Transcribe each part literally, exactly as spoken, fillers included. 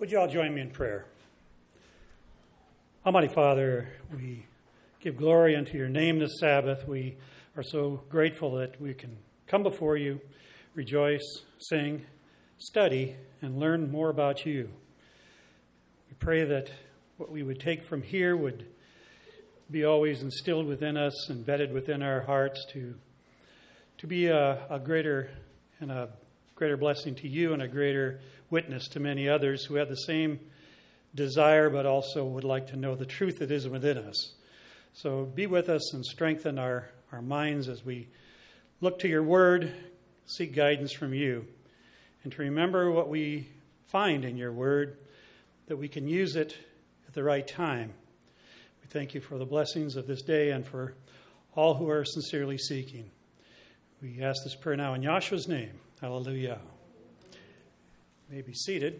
Would you all join me in prayer? Almighty Father, we give glory unto your name this Sabbath. We are so grateful that we can come before you, rejoice, sing, study, and learn more about you. We pray that what we would take from here would be always instilled within us, embedded within our hearts to, to be a, a greater and a greater blessing to you and a greater witness to many others who have the same desire but also would like to know the truth that is within us. So be with us and strengthen our, our minds as we look to your word, seek guidance from you, and to remember what we find in your word, that we can use it at the right time. We thank you for the blessings of this day and for all who are sincerely seeking. We ask this prayer now in Yahshua's name. Hallelujah. You may be seated.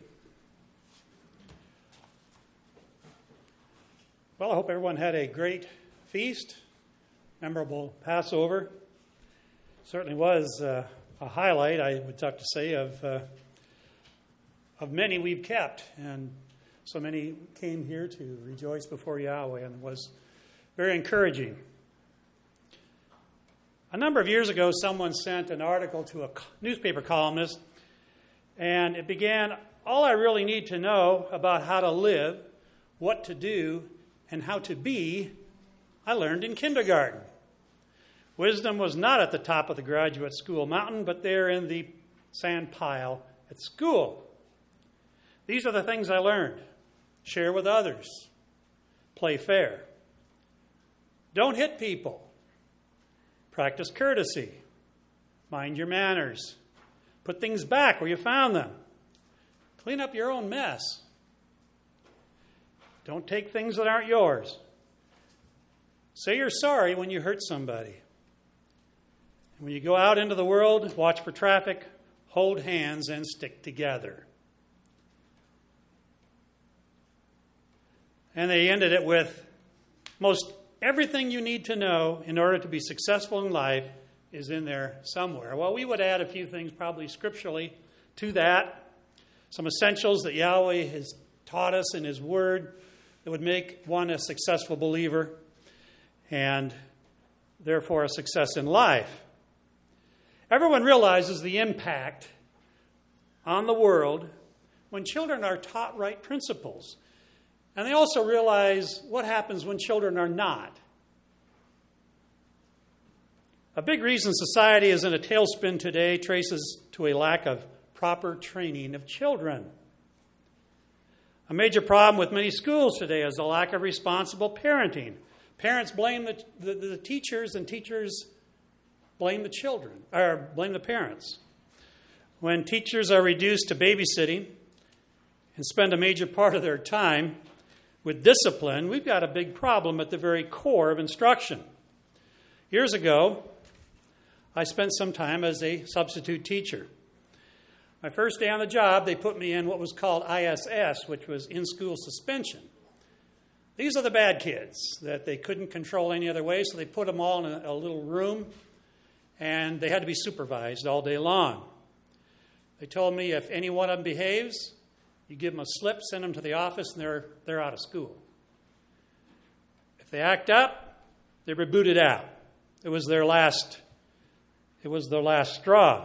Well, I hope everyone had a great feast, memorable Passover. Certainly was uh, a highlight, I would have to say, of uh, of many we've kept. And so many came here to rejoice before Yahweh, and it was very encouraging. A number of years ago, someone sent an article to a newspaper columnist, and it began, all I really need to know about how to live, what to do, and how to be, I learned in kindergarten. Wisdom was not at the top of the graduate school mountain, but there in the sand pile at school. These are the things I learned. Share with others. Play fair. Don't hit people. Practice courtesy. Mind your manners. Put things back where you found them. Clean up your own mess. Don't take things that aren't yours. Say you're sorry when you hurt somebody. And when you go out into the world, watch for traffic, hold hands, and stick together. And they ended it with, most everything you need to know in order to be successful in life is in there somewhere. Well, we would add a few things probably scripturally to that. Some essentials that Yahweh has taught us in his word that would make one a successful believer and therefore a success in life. Everyone realizes the impact on the world when children are taught right principles. And they also realize what happens when children are not. A big reason society is in a tailspin today traces to a lack of proper training of children. A major problem with many schools today is the lack of responsible parenting. Parents blame the, the, the teachers, and teachers blame the children, or blame the parents. When teachers are reduced to babysitting and spend a major part of their time with discipline, we've got a big problem at the very core of instruction. Years ago, I spent some time as a substitute teacher. My first day on the job, they put me in what was called I S S, which was in-school suspension. These are the bad kids that they couldn't control any other way, so they put them all in a, a little room, and they had to be supervised all day long. They told me if any one of them behaves, you give them a slip, send them to the office, and they're they're out of school. If they act up, they were booted out. It was their last, it was their last straw.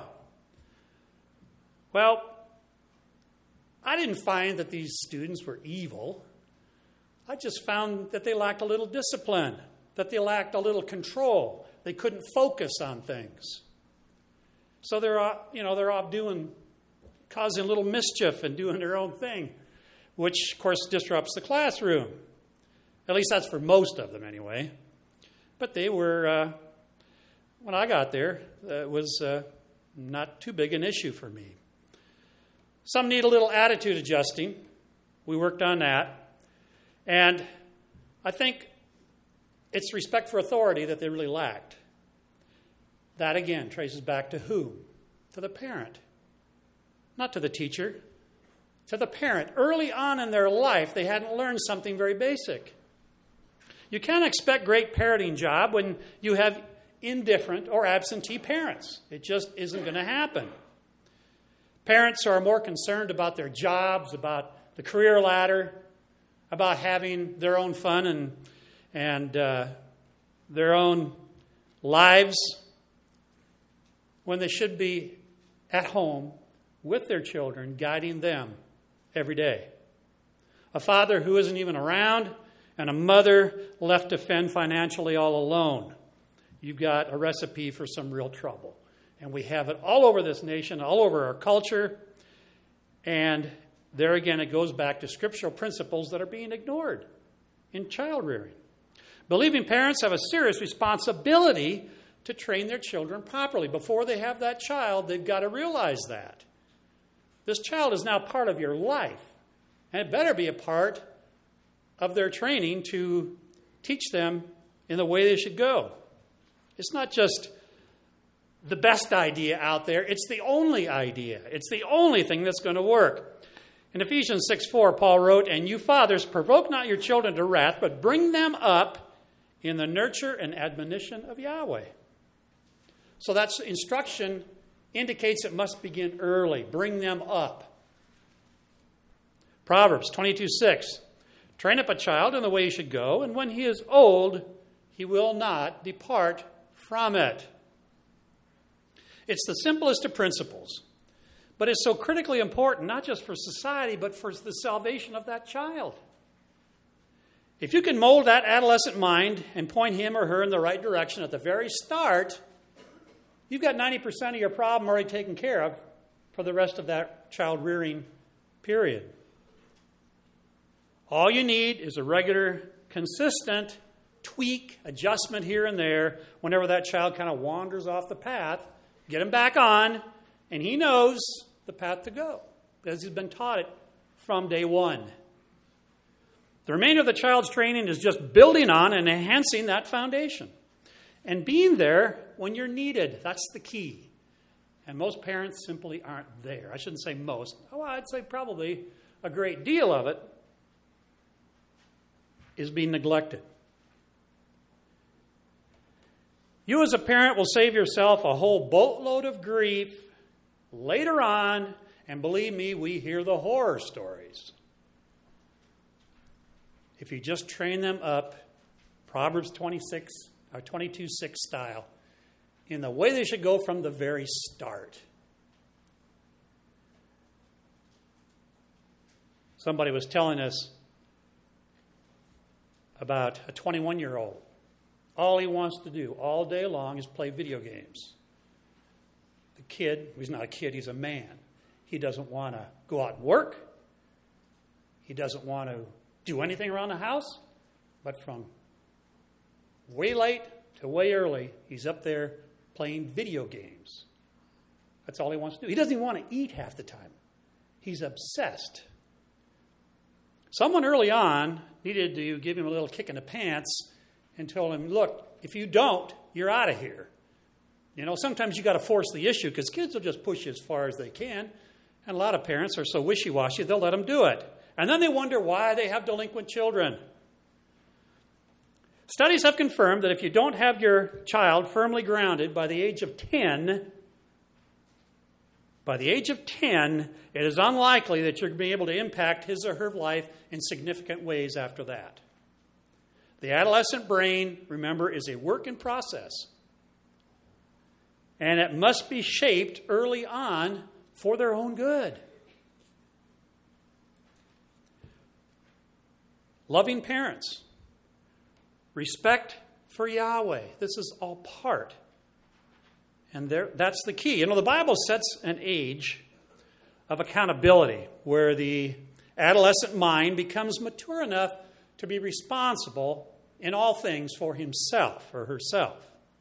Well, I didn't find that these students were evil. I just found that they lacked a little discipline, that they lacked a little control. They couldn't focus on things. So they're, you know, they're off doing, causing a little mischief and doing their own thing, which, of course, disrupts the classroom. At least that's for most of them anyway. But they were, uh, when I got there, uh, it was uh, not too big an issue for me. Some need a little attitude adjusting. We worked on that. And I think it's respect for authority that they really lacked. That, again, traces back to who? To the parent. Not to the teacher. To the parent. Early on in their life, they hadn't learned something very basic. You can't expect great parenting job when you have indifferent or absentee parents. It just isn't going to happen. Parents are more concerned about their jobs, about the career ladder, about having their own fun and, and uh, their own lives, when they should be at home with their children, guiding them every day. A father who isn't even around, and a mother left to fend financially all alone. You've got a recipe for some real trouble. And we have it all over this nation, all over our culture. And there again, it goes back to scriptural principles that are being ignored in child rearing. Believing parents have a serious responsibility to train their children properly. Before they have that child, they've got to realize that. This child is now part of your life. And it better be a part of their training to teach them in the way they should go. It's not just the best idea out there. It's the only idea. It's the only thing that's going to work. In Ephesians six four, Paul wrote, "And you fathers, provoke not your children to wrath, but bring them up in the nurture and admonition of Yahweh." So that instruction indicates it must begin early. Bring them up. Proverbs twenty-two six, "Train up a child in the way he should go, and when he is old, he will not depart from it." It's the simplest of principles, but it's so critically important, not just for society, but for the salvation of that child. If you can mold that adolescent mind and point him or her in the right direction at the very start, you've got ninety percent of your problem already taken care of for the rest of that child rearing period. All you need is a regular, consistent tweak, adjustment here and there whenever that child kind of wanders off the path. Get him back on, and he knows the path to go because he's been taught it from day one. The remainder of the child's training is just building on and enhancing that foundation and being there when you're needed. That's the key. And most parents simply aren't there. I shouldn't say most. Oh, I'd say probably a great deal of it is being neglected. You as a parent will save yourself a whole boatload of grief later on, and believe me, we hear the horror stories. If you just train them up, Proverbs twenty-six or twenty-two six style, in the way they should go from the very start. Somebody was telling us about a twenty-one-year-old. All he wants to do all day long is play video games. The kid, he's not a kid, he's a man. He doesn't want to go out and work. He doesn't want to do anything around the house. But from way late to way early, he's up there playing video games. That's all he wants to do. He doesn't even want to eat half the time. He's obsessed. Someone early on needed to give him a little kick in the pants and told him, look, if you don't, you're out of here. You know, sometimes you got to force the issue because kids will just push you as far as they can. And a lot of parents are so wishy-washy, they'll let them do it. And then they wonder why they have delinquent children. Studies have confirmed that if you don't have your child firmly grounded by the age of ten, by the age of ten, it is unlikely that you're going to be able to impact his or her life in significant ways after that. The adolescent brain, remember, is a work in process. And it must be shaped early on for their own good. Loving parents. Respect for Yahweh. This is all part. And there, that's the key. You know, the Bible sets an age of accountability where the adolescent mind becomes mature enough to be responsible in all things for himself or herself.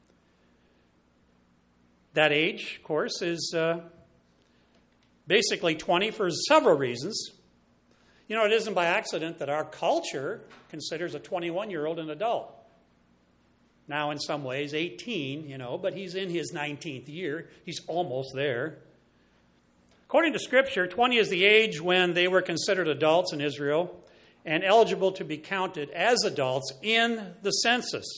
That age, of course, is uh, basically twenty for several reasons. You know, it isn't by accident that our culture considers a twenty-one-year-old an adult. Now, in some ways, eighteen, you know, but he's in his nineteenth year. He's almost there. According to Scripture, twenty is the age when they were considered adults in Israel and eligible to be counted as adults in the census.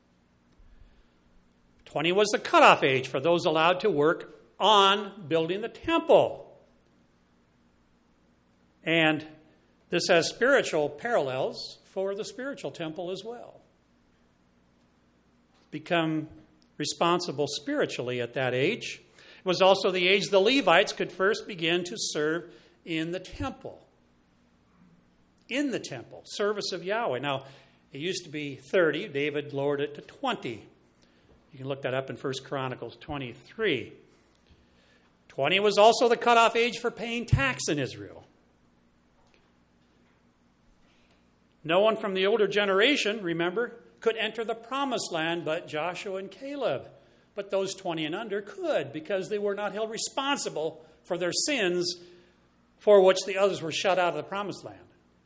twenty was the cutoff age for those allowed to work on building the temple. And This has spiritual parallels for the spiritual temple as well. Become responsible spiritually at that age. It was also the age the Levites could first begin to serve in the temple. In the temple, service of Yahweh. Now, it used to be thirty. David lowered it to twenty. You can look that up in First Chronicles twenty-three. twenty was also the cutoff age for paying tax in Israel. No one from the older generation, remember, could enter the promised land but Joshua and Caleb. But those twenty and under could, because they were not held responsible for their sins for which the others were shut out of the promised land.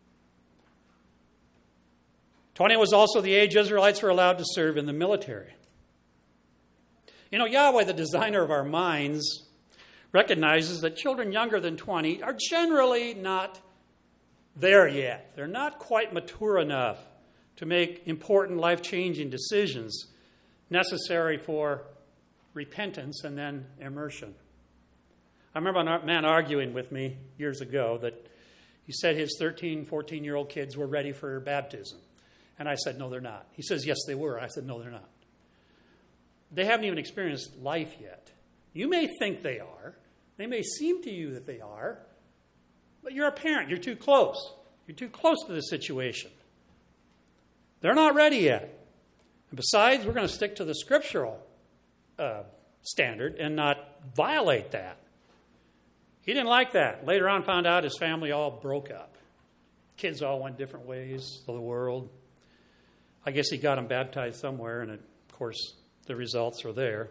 twenty was also the age Israelites were allowed to serve in the military. You know, Yahweh, the designer of our minds, recognizes that children younger than twenty are generally not there yet. They're not quite mature enough to make important life-changing decisions necessary for repentance and then immersion. I remember a man arguing with me years ago that he said his thirteen, fourteen-year-old kids were ready for baptism. And I said, no, they're not. He says, yes, they were. I said, no, they're not. They haven't even experienced life yet. You may think they are. They may seem to you that they are. But you're a parent. You're too close. You're too close to the situation. They're not ready yet. And besides, we're going to stick to the scriptural uh, standard and not violate that. He didn't like that. Later on, found out his family all broke up. Kids all went different ways of the world. I guess he got them baptized somewhere, and of course, the results are there.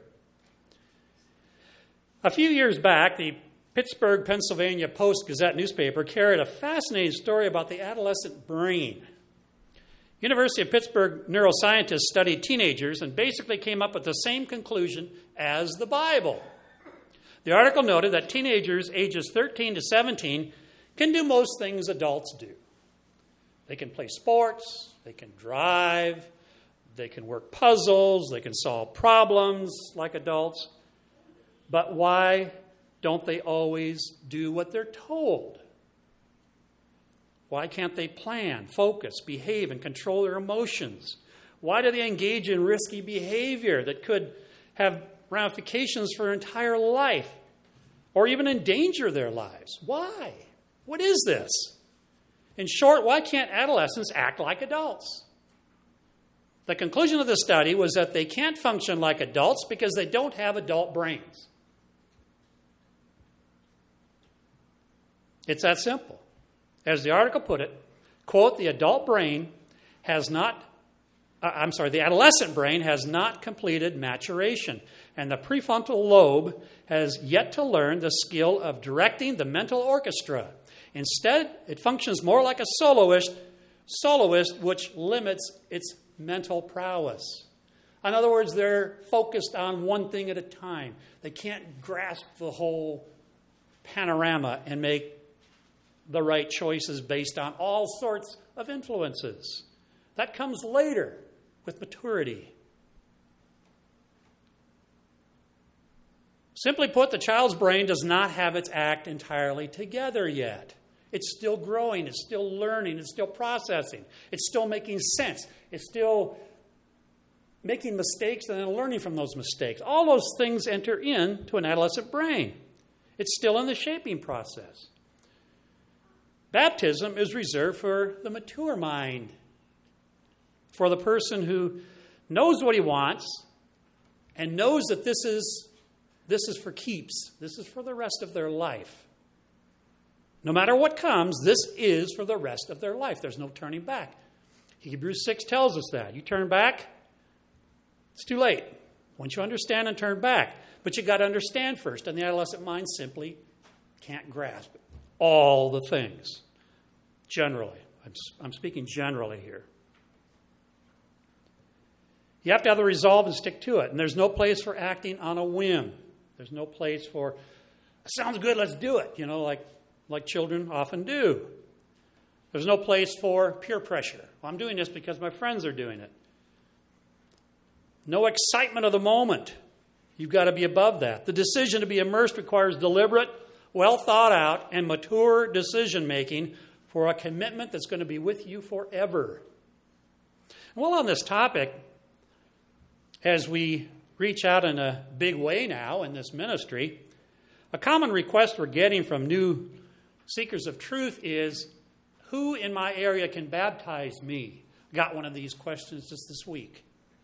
A few years back, the Pittsburgh, Pennsylvania Post-Gazette newspaper carried a fascinating story about the adolescent brain. University of Pittsburgh neuroscientists studied teenagers and basically came up with the same conclusion as the Bible. The article noted that teenagers ages thirteen to seventeen can do most things adults do. They can play sports, they can drive, they can work puzzles, they can solve problems like adults. But why don't they always do what they're told? Why can't they plan, focus, behave, and control their emotions? Why do they engage in risky behavior that could have ramifications for their entire life or even endanger their lives? Why? What is this? In short, why can't adolescents act like adults? The conclusion of the study was that they can't function like adults because they don't have adult brains. It's that simple. As the article put it, quote, the adult brain has not, uh, I'm sorry, the adolescent brain has not completed maturation, and the prefrontal lobe has yet to learn the skill of directing the mental orchestra. Instead, it functions more like a soloist, soloist which limits its mental prowess. In other words, they're focused on one thing at a time. They can't grasp the whole panorama and make the right choices based on all sorts of influences. That comes later with maturity. Simply put, the child's brain does not have its act entirely together yet. It's still growing, it's still learning, it's still processing, it's still making sense, it's still making mistakes and then learning from those mistakes. All those things enter into an adolescent brain. It's still in the shaping process. Baptism is reserved for the mature mind, for the person who knows what he wants and knows that this is, this is for keeps. This is for the rest of their life. No matter what comes, this is for the rest of their life. There's no turning back. Hebrews six tells us that. You turn back, it's too late. Once you understand and turn back. But you got to understand first, and the adolescent mind simply can't grasp it. All the things, generally. I'm, I'm speaking generally here. You have to have the resolve and stick to it. And there's no place for acting on a whim. There's no place for, sounds good, let's do it, you know, like, like children often do. There's no place for peer pressure. Well, I'm doing this because my friends are doing it. No excitement of the moment. You've got to be above that. The decision to be immersed requires deliberate, well thought out, and mature decision making for a commitment that's going to be with you forever. Well, on this topic, as we reach out in a big way now in this ministry, a common request we're getting from new seekers of truth is, who in my area can baptize me? Got one of these questions just this week.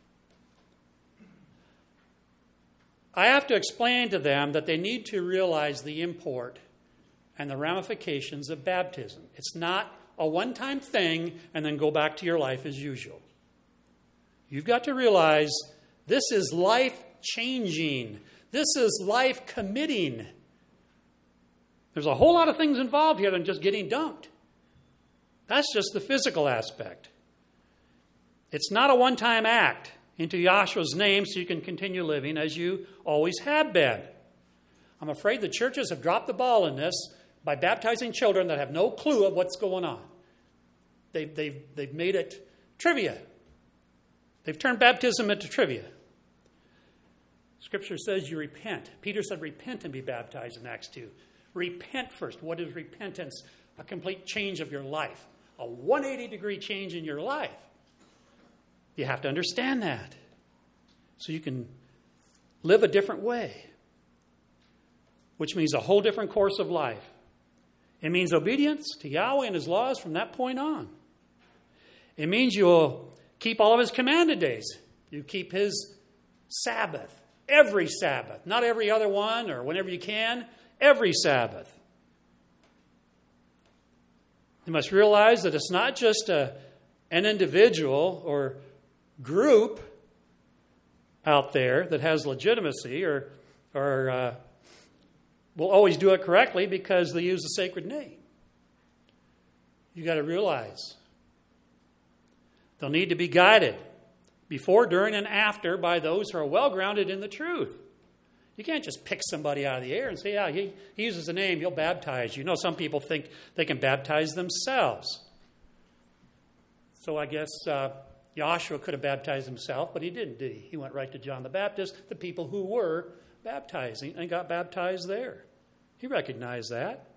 I have to explain to them that they need to realize the import and the ramifications of baptism. It's not a one-time thing and then go back to your life as usual. You've got to realize this is life-changing. This is life-committing. There's a whole lot of things involved here than just getting dunked. That's just the physical aspect. It's not a one-time act into Yahshua's name so you can continue living as you always have been. I'm afraid the churches have dropped the ball in this by baptizing children that have no clue of what's going on. They've, they've, they've made it trivia. They've turned baptism into trivia. Scripture says you repent. Peter said repent and be baptized in Acts two. Repent first. What is repentance? A complete change of your life. A one hundred eighty degree change in your life. You have to understand that so you can live a different way, which means a whole different course of life. It means obedience to Yahweh and His laws from that point on. It means you'll keep all of His commanded days. You keep His Sabbath, every Sabbath, not every other one or whenever you can, every Sabbath. You must realize that it's not just a, an individual or group out there that has legitimacy or, or uh, will always do it correctly because they use the sacred name. You got to realize they'll need to be guided before, during, and after by those who are well grounded in the truth. You can't just pick somebody out of the air and say, yeah, he, he uses a name, he'll baptize you. You know, some people think they can baptize themselves. So I guess uh, Yahshua could have baptized himself, but he didn't, did he? He went right to John the Baptist, the people who were baptizing, and got baptized there. He recognized that.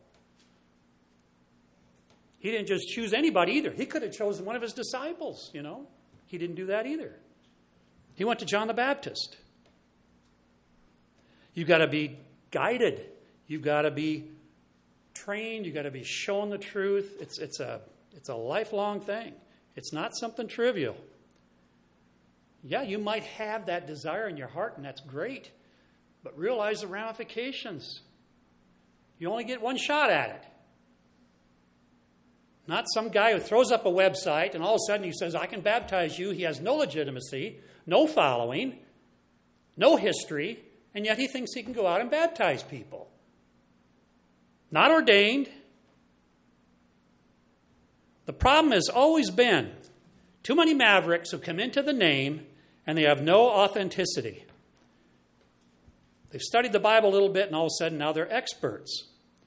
He didn't just choose anybody either. He could have chosen one of his disciples, you know. He didn't do that either. He went to John the Baptist. You've got to be guided. You've got to be trained. You've got to be shown the truth. It's, it's, a, it's a lifelong thing. It's not something trivial. Yeah, you might have that desire in your heart, and that's great. But realize the ramifications. You only get one shot at it. Not some guy who throws up a website and all of a sudden he says, I can baptize you. He has no legitimacy, no following, no history, and yet he thinks he can go out and baptize people. Not ordained. The problem has always been too many mavericks who come into the name and they have no authenticity. They've studied the Bible a little bit and all of a sudden now they're experts.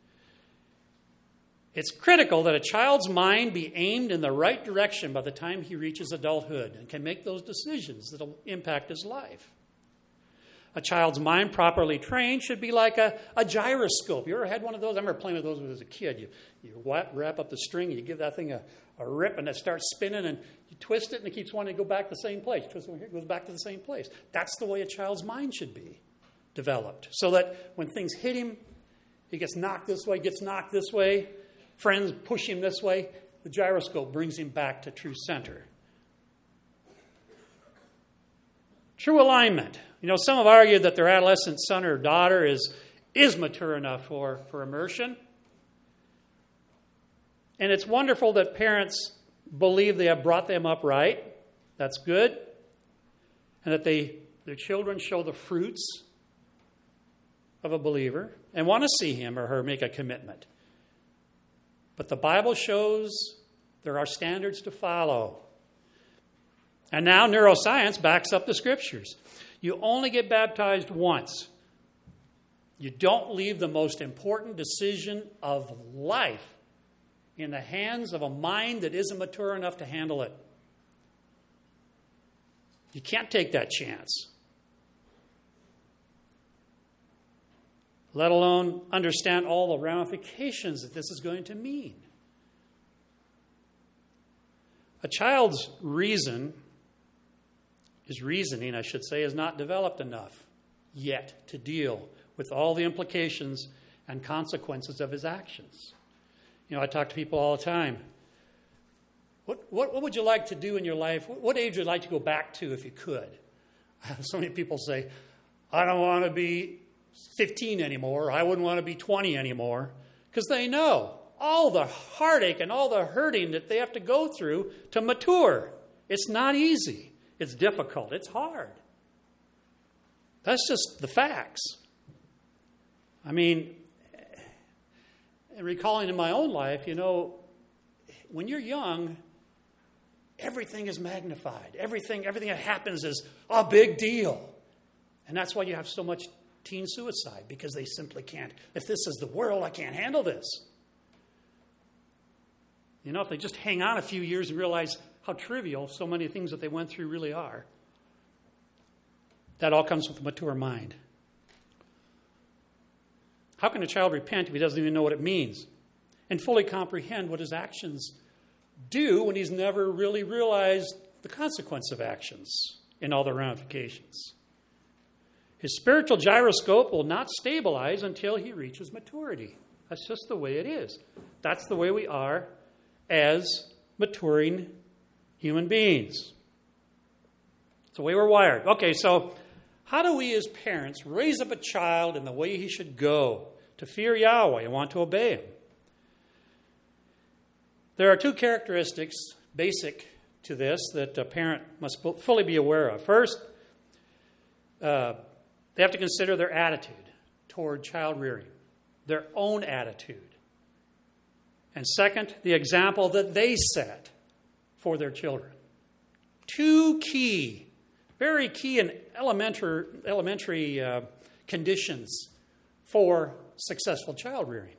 It's critical that a child's mind be aimed in the right direction by the time he reaches adulthood and can make those decisions that will impact his life. A child's mind properly trained should be like a, a gyroscope. You ever had one of those? I remember playing with those as a kid. You, you wrap up the string, you give that thing a, a rip, and it starts spinning, and you twist it, and it keeps wanting to go back to the same place. Twist it here, it goes back to the same place. That's the way a child's mind should be developed, so that when things hit him, he gets knocked this way, gets knocked this way, friends push him this way, the gyroscope brings him back to true center. True alignment. You know, some have argued that their adolescent son or daughter is, is mature enough for, for immersion. And it's wonderful that parents believe they have brought them up right. That's good. And that they their children show the fruits of a believer and want to see him or her make a commitment. But the Bible shows there are standards to follow. And now neuroscience backs up the Scriptures. You only get baptized once. You don't leave the most important decision of life in the hands of a mind that isn't mature enough to handle it. You can't take that chance. Let alone understand all the ramifications that this is going to mean. A child's reason, his reasoning, I should say, is not developed enough yet to deal with all the implications and consequences of his actions. You know, I talk to people all the time. What, what, what would you like to do in your life? What, what age would you like to go back to if you could? So many people say, I don't want to be fifteen anymore. I wouldn't want to be twenty anymore. Because they know all the heartache and all the hurting that they have to go through to mature. It's not easy. It's difficult. It's hard. That's just the facts. I mean, recalling in my own life, you know, when you're young, everything is magnified. Everything, everything that happens is a big deal. And that's why you have so much teen suicide, because they simply can't. If this is the world, I can't handle this. You know, if they just hang on a few years and realize how trivial so many things that they went through really are, that all comes with a mature mind. How can a child repent if he doesn't even know what it means and fully comprehend what his actions do when he's never really realized the consequence of actions and all the ramifications? His spiritual gyroscope will not stabilize until he reaches maturity. That's just the way it is. That's the way we are as maturing human beings. It's the way we're wired. Okay, so how do we as parents raise up a child in the way he should go to fear Yahweh and want to obey him? There are two characteristics basic to this that a parent must fully be aware of. First, uh, they have to consider their attitude toward child rearing, their own attitude. And second, the example that they set for their children. Two key, very key and elementary, elementary uh, conditions for successful child rearing.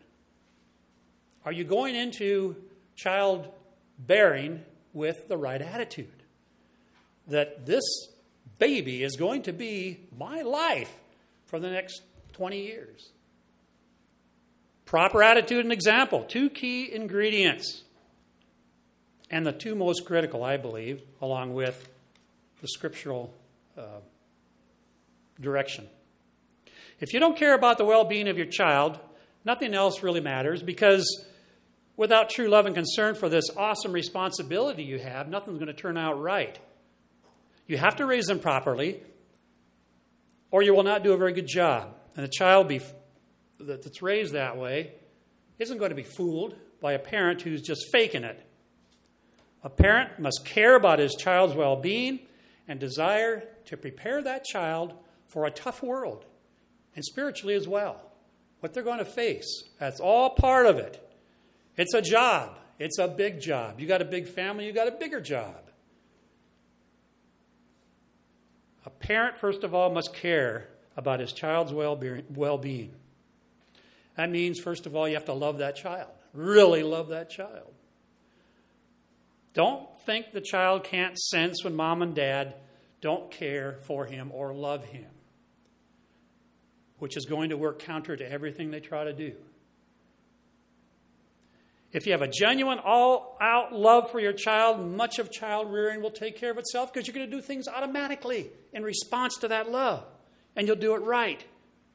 Are you going into child bearing with the right attitude? That this baby is going to be my life for the next twenty years. Proper attitude and example, two key ingredients. And the two most critical, I believe, along with the scriptural uh, direction. If you don't care about the well-being of your child, nothing else really matters, because without true love and concern for this awesome responsibility you have, nothing's going to turn out right. You have to raise them properly, or you will not do a very good job. And a child be, that's raised that way isn't going to be fooled by a parent who's just faking it. A parent must care about his child's well-being and desire to prepare that child for a tough world, and spiritually as well. What they're going to face, that's all part of it. It's a job. It's a big job. You got a big family, you got a bigger job. A parent, first of all, must care about his child's well-being. That means, first of all, you have to love that child. Really love that child. Don't think the child can't sense when mom and dad don't care for him or love him, which is going to work counter to everything they try to do. If you have a genuine, all-out love for your child, much of child rearing will take care of itself, because you're going to do things automatically in response to that love, and you'll do it right.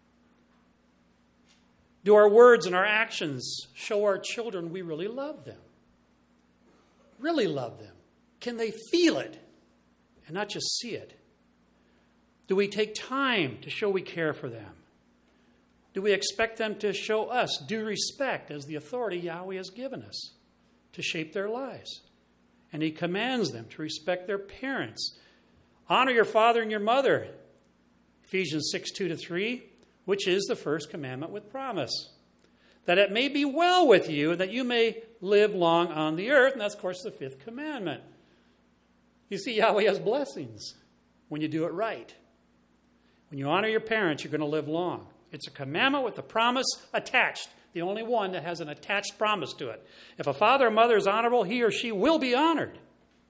Do our words and our actions show our children we really love them? Really love them? Can they feel it and not just see it? Do we take time to show we care for them? Do we expect them to show us due respect as the authority Yahweh has given us to shape their lives? And he commands them to respect their parents. Honor your father and your mother, Ephesians six, two to three, which is the first commandment with promise, that it may be well with you, and that you may live long on the earth. And that's, of course, the fifth commandment. You see, Yahweh has blessings when you do it right. When you honor your parents, you're going to live long. It's a commandment with a promise attached, the only one that has an attached promise to it. If a father or mother is honorable, he or she will be honored.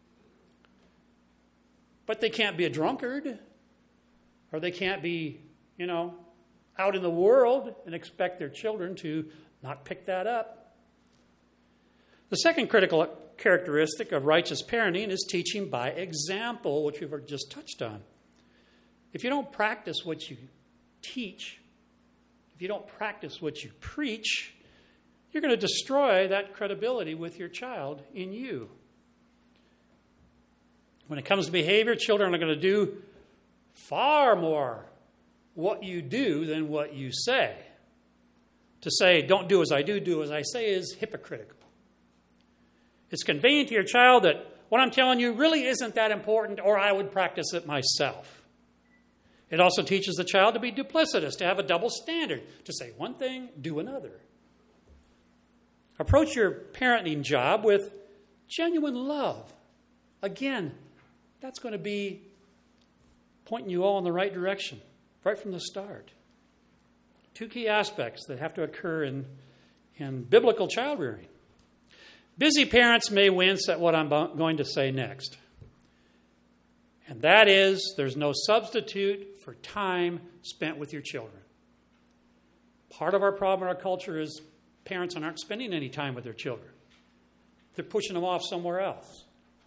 But they can't be a drunkard, or they can't be, you know, out in the world and expect their children to not pick that up. The second critical characteristic of righteous parenting is teaching by example, which we've just touched on. If you don't practice what you teach, if you don't practice what you preach, you're going to destroy that credibility with your child in you. When it comes to behavior, children are going to do far more what you do than what you say. To say, don't do as I do, do as I say, is hypocritical. It's conveying to your child that what I'm telling you really isn't that important, or I would practice it myself. It also teaches the child to be duplicitous, to have a double standard, to say one thing, do another. Approach your parenting job with genuine love. Again, that's going to be pointing you all in the right direction, right from the start. Two key aspects that have to occur in, in biblical child rearing. Busy parents may wince at what I'm going to say next. And that is, there's no substitute for time spent with your children. Part of our problem in our culture is parents aren't spending any time with their children. They're pushing them off somewhere else.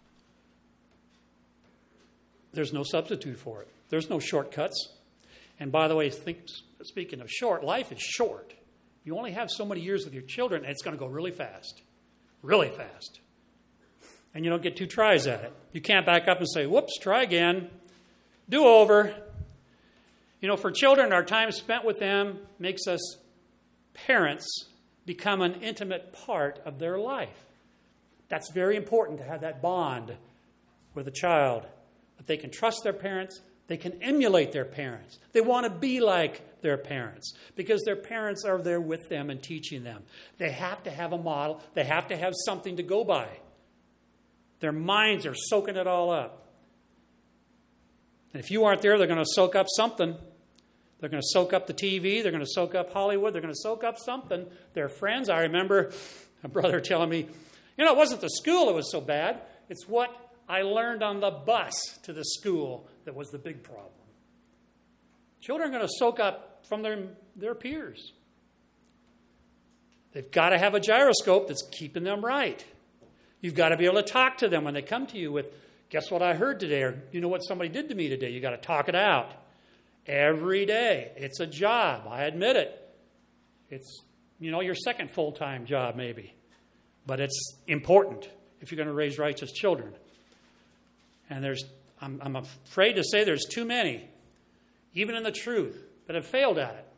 There's no substitute for it. There's no shortcuts. And by the way, think, speaking of short, life is short. You only have so many years with your children, and it's going to go really fast. Really fast. And you don't get two tries at it. You can't back up and say, whoops, try again. Do over. You know, for children, our time spent with them makes us parents become an intimate part of their life. That's very important to have that bond with a child. That they can trust their parents. They can emulate their parents. They want to be like their parents because their parents are there with them and teaching them. They have to have a model. They have to have something to go by. Their minds are soaking it all up. And if you aren't there, they're going to soak up something. They're going to soak up the T V. They're going to soak up Hollywood. They're going to soak up something. Their friends. I remember a brother telling me, you know, it wasn't the school that was so bad. It's what I learned on the bus to the school that was the big problem. Children are going to soak up from their, their peers. They've got to have a gyroscope that's keeping them right. You've got to be able to talk to them when they come to you with, guess what I heard today? Or, you know what somebody did to me today? You've got to talk it out. Every day. It's a job. I admit it. It's, you know, your second full-time job maybe. But it's important if you're going to raise righteous children. And there's, I'm, I'm afraid to say there's too many, even in the truth, that have failed at it.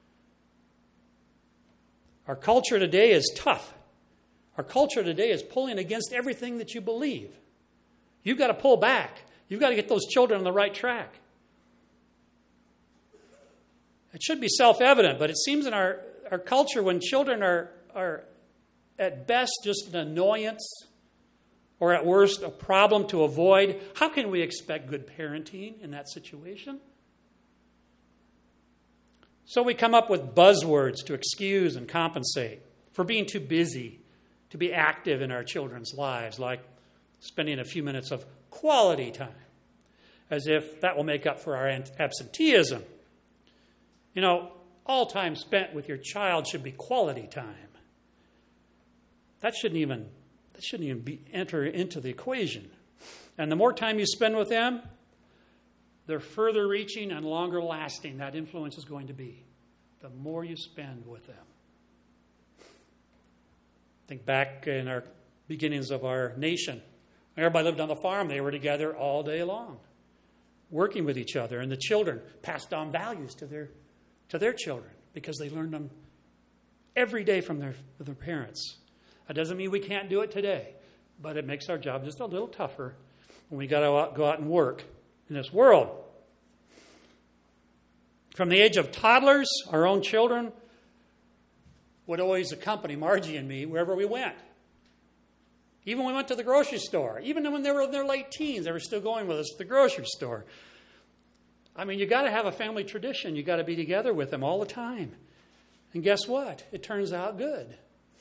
Our culture today is tough. Our culture today is pulling against everything that you believe. You've got to pull back. You've got to get those children on the right track. It should be self-evident, but it seems in our, our culture when children are, are at best just an annoyance or at worst a problem to avoid, how can we expect good parenting in that situation? So we come up with buzzwords to excuse and compensate for being too busy to be active in our children's lives, like spending a few minutes of quality time, as if that will make up for our absenteeism. You know, all time spent with your child should be quality time. That shouldn't even, that shouldn't even be, enter into the equation. And the more time you spend with them, the further reaching and longer lasting that influence is going to be. The more you spend with them. Think back in our beginnings of our nation. Everybody lived on the farm. They were together all day long, working with each other. And the children passed on values to their to their children because they learned them every day from their, from their parents. That doesn't mean we can't do it today, but it makes our job just a little tougher when we got to go out and work in this world. From the age of toddlers, our own children would always accompany Margie and me wherever we went. Even when we went to the grocery store. Even when they were in their late teens, they were still going with us to the grocery store. I mean, you got to have a family tradition. You got to be together with them all the time. And guess what? It turns out good.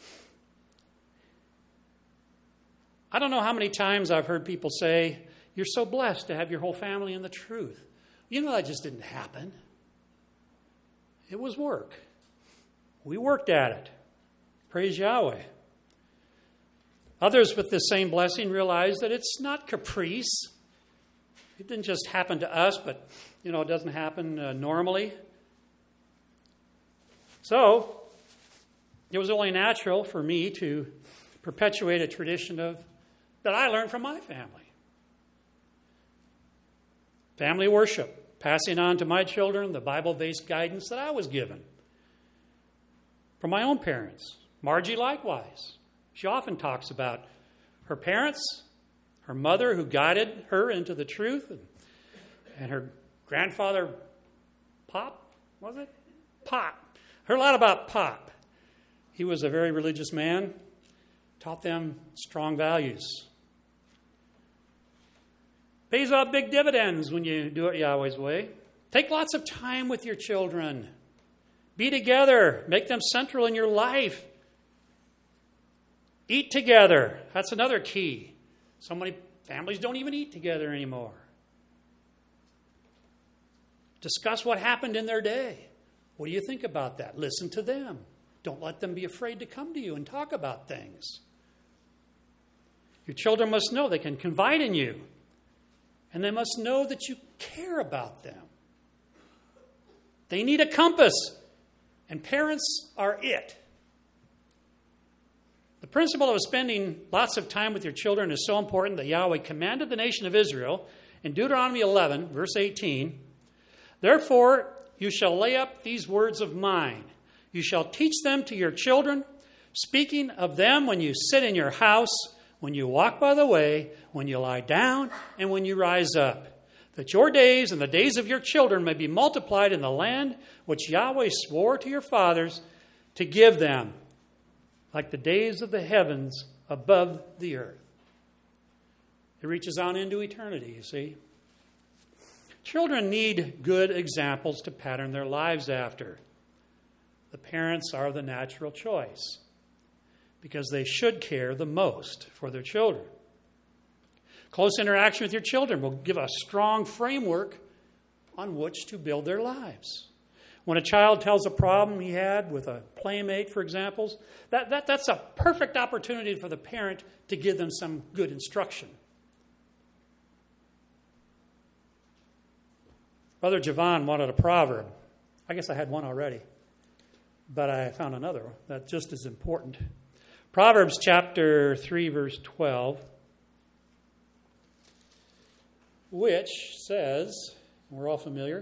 I don't know how many times I've heard people say, you're so blessed to have your whole family in the truth. You know, that just didn't happen. It was work. We worked at it. Praise Yahweh. Others with this same blessing realize that it's not caprice. It didn't just happen to us, but, you know, it doesn't happen uh, normally. So, it was only natural for me to perpetuate a tradition of that I learned from my family. Family worship, passing on to my children the Bible-based guidance that I was given from my own parents. Margie likewise. She often talks about her parents, her mother who guided her into the truth, and, and her grandfather, Pop, was it? Pop. Heard a lot about Pop. He was a very religious man, taught them strong values. Pays out big dividends when you do it Yahweh's way. Take lots of time with your children. Be together. Make them central in your life. Eat together. That's another key. So many families don't even eat together anymore. Discuss what happened in their day. What do you think about that? Listen to them. Don't let them be afraid to come to you and talk about things. Your children must know they can confide in you. And they must know that you care about them. They need a compass. And parents are it. The principle of spending lots of time with your children is so important that Yahweh commanded the nation of Israel in Deuteronomy eleven, verse eighteen, "Therefore you shall lay up these words of mine. You shall teach them to your children, speaking of them when you sit in your house, when you walk by the way, when you lie down, and when you rise up, that your days and the days of your children may be multiplied in the land which Yahweh swore to your fathers to give them, like the days of the heavens above the earth." It reaches on into eternity, you see. Children need good examples to pattern their lives after. The parents are the natural choice because they should care the most for their children. Close interaction with your children will give a strong framework on which to build their lives. When a child tells a problem he had with a playmate, for example, that, that, that's a perfect opportunity for the parent to give them some good instruction. Brother Javon wanted a proverb. I guess I had one already, but I found another that's just as important. Proverbs chapter three, verse twelve, which says, we're all familiar,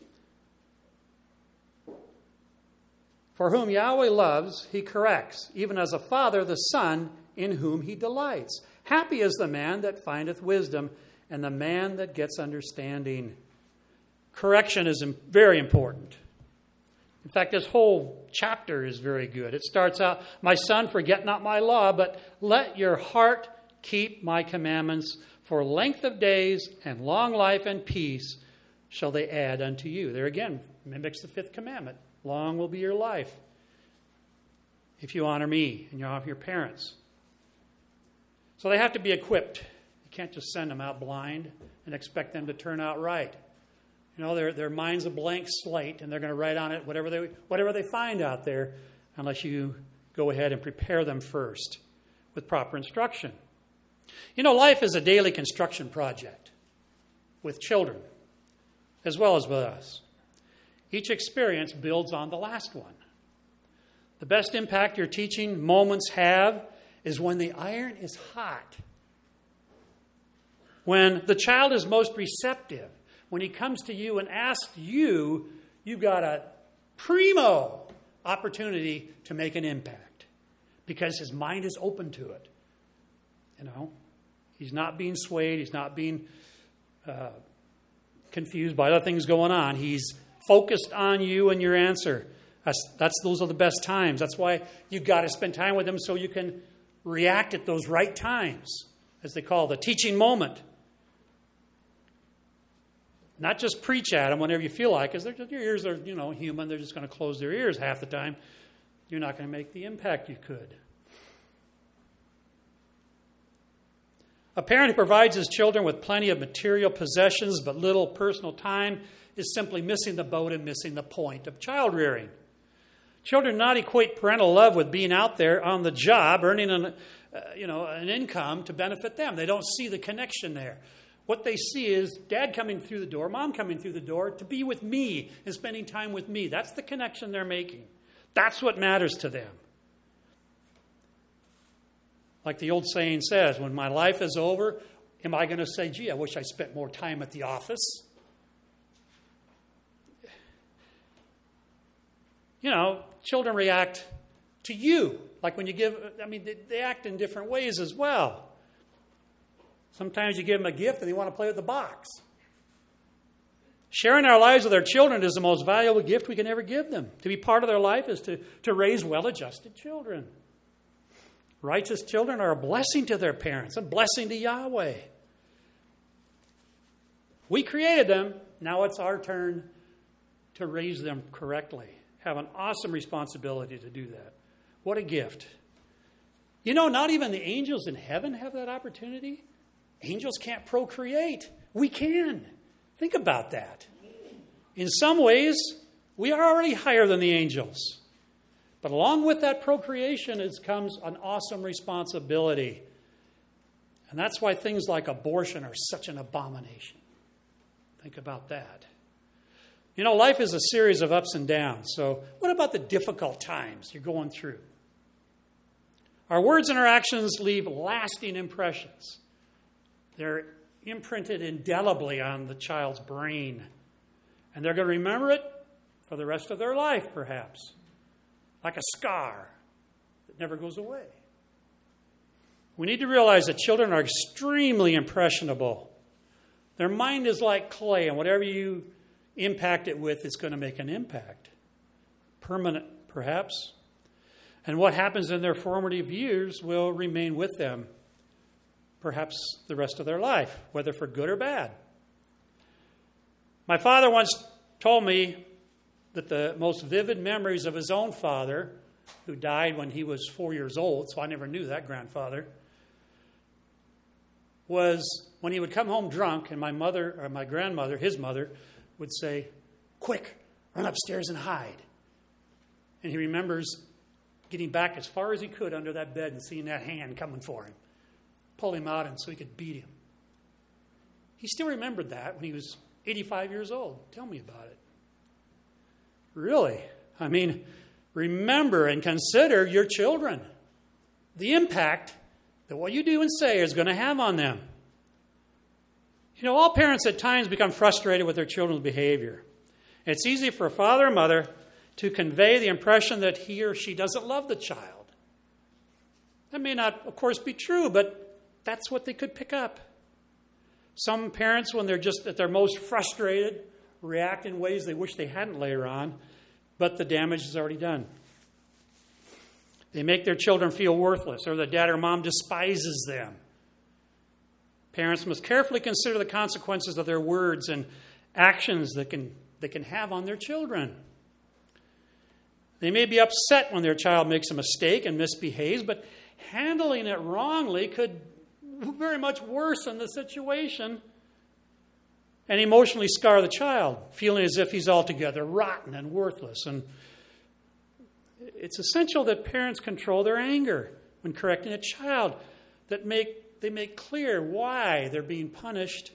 "For whom Yahweh loves, he corrects, even as a father the son in whom he delights. Happy is the man that findeth wisdom, and the man that gets understanding." Correction is very important. In fact, this whole chapter is very good. It starts out, "My son, forget not my law, but let your heart keep my commandments. For length of days and long life and peace shall they add unto you." There again, mimics the fifth commandment. Long will be your life if you honor me and you honor your parents. So they have to be equipped. You can't just send them out blind and expect them to turn out right. You know, their their mind's a blank slate, and they're going to write on it whatever they whatever they find out there, unless you go ahead and prepare them first with proper instruction. You know, life is a daily construction project with children as well as with us. Each experience builds on the last one. The best impact your teaching moments have is when the iron is hot, when the child is most receptive. When he comes to you and asks you, you've got a primo opportunity to make an impact because his mind is open to it. You know, he's not being swayed. He's not being uh, confused by other things going on. He's focused on you and your answer. That's, that's those are the best times. That's why you've got to spend time with him so you can react at those right times, as they call the teaching moment. Not just preach at them whenever you feel like, because your ears are, you know, human. They're just going to close their ears half the time. You're not going to make the impact you could. A parent who provides his children with plenty of material possessions but little personal time is simply missing the boat and missing the point of child rearing. Children not equate parental love with being out there on the job, earning an, uh, you know, an income to benefit them. They don't see the connection there. What they see is dad coming through the door, mom coming through the door to be with me and spending time with me. That's the connection they're making. That's what matters to them. Like the old saying says, when my life is over, am I going to say, gee, I wish I spent more time at the office? You know, children react to you. Like when you give, I mean, they, they act in different ways as well. Sometimes you give them a gift and they want to play with the box. Sharing our lives with our children is the most valuable gift we can ever give them. To be part of their life is to, to raise well-adjusted children. Righteous children are a blessing to their parents, a blessing to Yahweh. We created them. Now it's our turn to raise them correctly. Have an awesome responsibility to do that. What a gift. You know, not even the angels in heaven have that opportunity. Angels can't procreate. We can. Think about that. In some ways, we are already higher than the angels. But along with that procreation is, comes an awesome responsibility. And that's why things like abortion are such an abomination. Think about that. You know, life is a series of ups and downs. So what about the difficult times you're going through? Our words and our actions leave lasting impressions. They're imprinted indelibly on the child's brain. And they're going to remember it for the rest of their life, perhaps. Like a scar that never goes away. We need to realize that children are extremely impressionable. Their mind is like clay, and whatever you impact it with is going to make an impact. Permanent, perhaps. And what happens in their formative years will remain with them, perhaps the rest of their life, whether for good or bad. My father once told me that the most vivid memories of his own father, who died when he was four years old, so I never knew that grandfather, was when he would come home drunk and my mother, or my grandmother, his mother, would say, "Quick, run upstairs and hide." And he remembers getting back as far as he could under that bed and seeing that hand coming for him. Pull him out and so he could beat him. He still remembered that when he was eighty-five years old. Tell me about it. Really? I mean, remember and consider your children. The impact that what you do and say is going to have on them. You know, all parents at times become frustrated with their children's behavior. It's easy for a father or mother to convey the impression that he or she doesn't love the child. That may not, of course, be true, but that's what they could pick up. Some parents, when they're just at their most frustrated, react in ways they wish they hadn't later on, but the damage is already done. They make their children feel worthless, or the dad or mom despises them. Parents must carefully consider the consequences of their words and actions that can, they can have on their children. They may be upset when their child makes a mistake and misbehaves, but handling it wrongly could very much worsen the situation and emotionally scar the child, feeling as if he's altogether rotten and worthless. And it's essential that parents control their anger when correcting a child, that make they make clear why they're being punished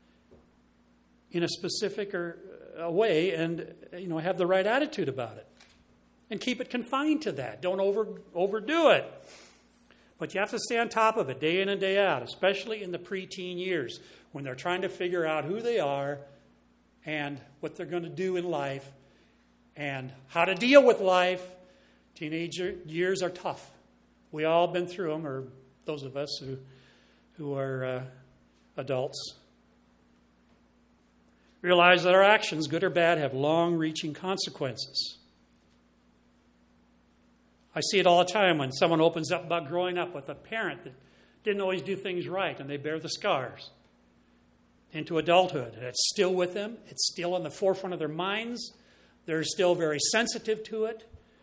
in a specific or a way, and you know have the right attitude about it, and keep it confined to that. Don't over overdo it. But you have to stay on top of it day in and day out, especially in the preteen years when they're trying to figure out who they are and what they're going to do in life and how to deal with life. Teenager years are tough. We all been through them, or those of us who who are uh, adults. Realize that our actions, good or bad, have long-reaching consequences. I see it all the time when someone opens up about growing up with a parent that didn't always do things right, and they bear the scars into adulthood. And it's still with them. It's still in the forefront of their minds. They're still very sensitive to it.